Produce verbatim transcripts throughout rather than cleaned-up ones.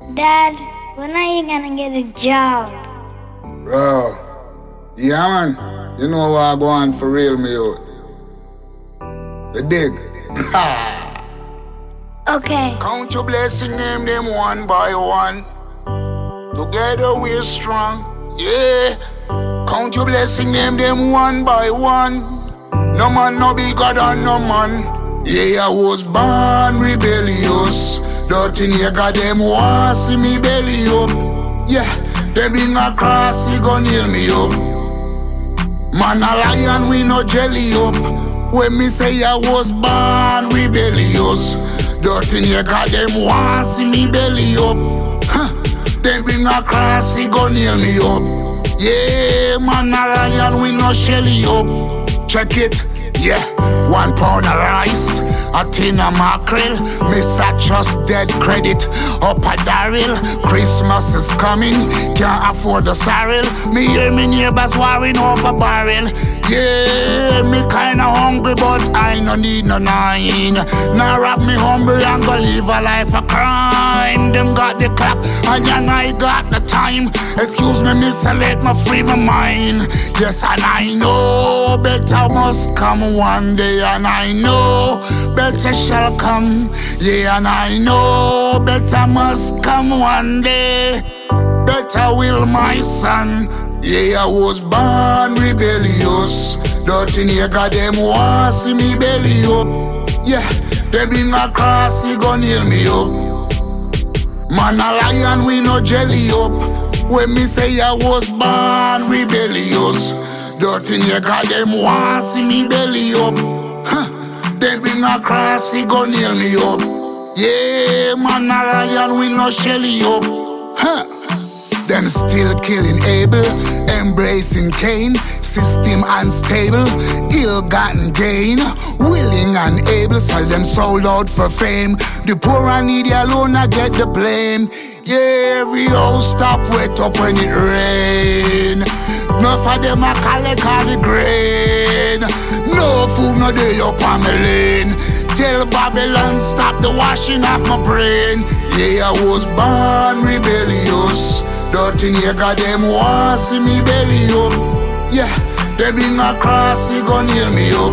Dad, when are you gonna get a job? Bro, yeah man, you know what I go on for real me out. The dig. Okay. Count your blessing, name them one by one. Together we're strong, yeah. Count your blessing, name them one by one. No man no bigger than no man. Yeah, I was born rebellious. Dirty nigga, them want see me belly up. Yeah, them bring a cross, he gon' nail me up. Man a lion, we no jelly up. When me say I was born rebellious. Dirty nigga, them want see me belly up. Huh. Them bring a cross, he gon' nail me up. Yeah, man a lion, we no shelly up. Check it, yeah. One pound of rice, a tin of mackerel. Miss a just dead credit up a barrel. Christmas is coming, can't afford the sorrel. Me hear me neighbors warring over barrel. Yeah, me kinda hungry but I no need no nine. Now rob me humble and go live a life of crime. Them got the clock and young I got the time. Excuse me miss, I let me free my mind. Yes and I know better must come one day. And I know better shall come. Yeah, and I know better must come one day. Better will my son. Yeah, I was born rebellious. Dirty nigga, them want see me belly up. Yeah, them bring a cross, he gon' nail me up. Man a lion, we no jelly up. When me say I was born rebellious. Dirty nigga, them want see me belly up. Huh. They bring a cross, he gon' nail me up. Yeah, man a lion, we no shelly up. Huh. Them still killing Abel, embracing Cain. System unstable, ill-gotten gain. Willing and able, sell them sold out for fame. The poor and needy alone, I get the blame. Yeah, every house stop wet up when it rain. Enough of them a collect all the grain. No food no day up on my lane. Tell Babylon stop the washing off my brain. Yeah, I was born rebellious. Dirty nigga, them want see me belly up. Yeah, they bring a cross, he gon' nail me up.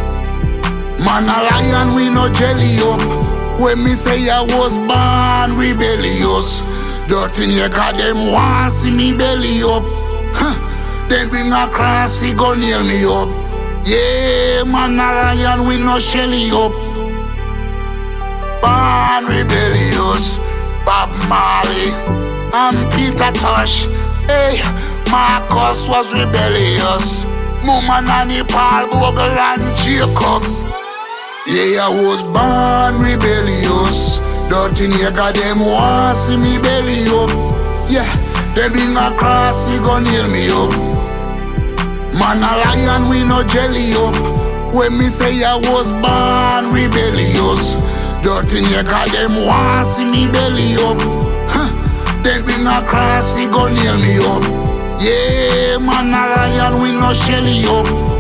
Man a lion, we no jelly up. When me say I was born rebellious. Dirty nigga, them want see me belly up. Huh. They bring a cross, he gon' nail me up. Yeah, man a lion, we no shelly up. Born rebellious, Bob Marley and Peter Tosh. Hey, Marcus was rebellious. Mama Nanny, Paul Bogle and Jacob. Yeah, I was born rebellious. Dirty nigga, them want see me belly up. Yeah, they bring a cross, he gon' nail me up. Man a lion, we no jelly up. When me say I was born rebellious. Dirty nigga, them want see me belly up. Huh. They bring a cross, he gon' nail me up. Yeah, man a lion, we no shelly up.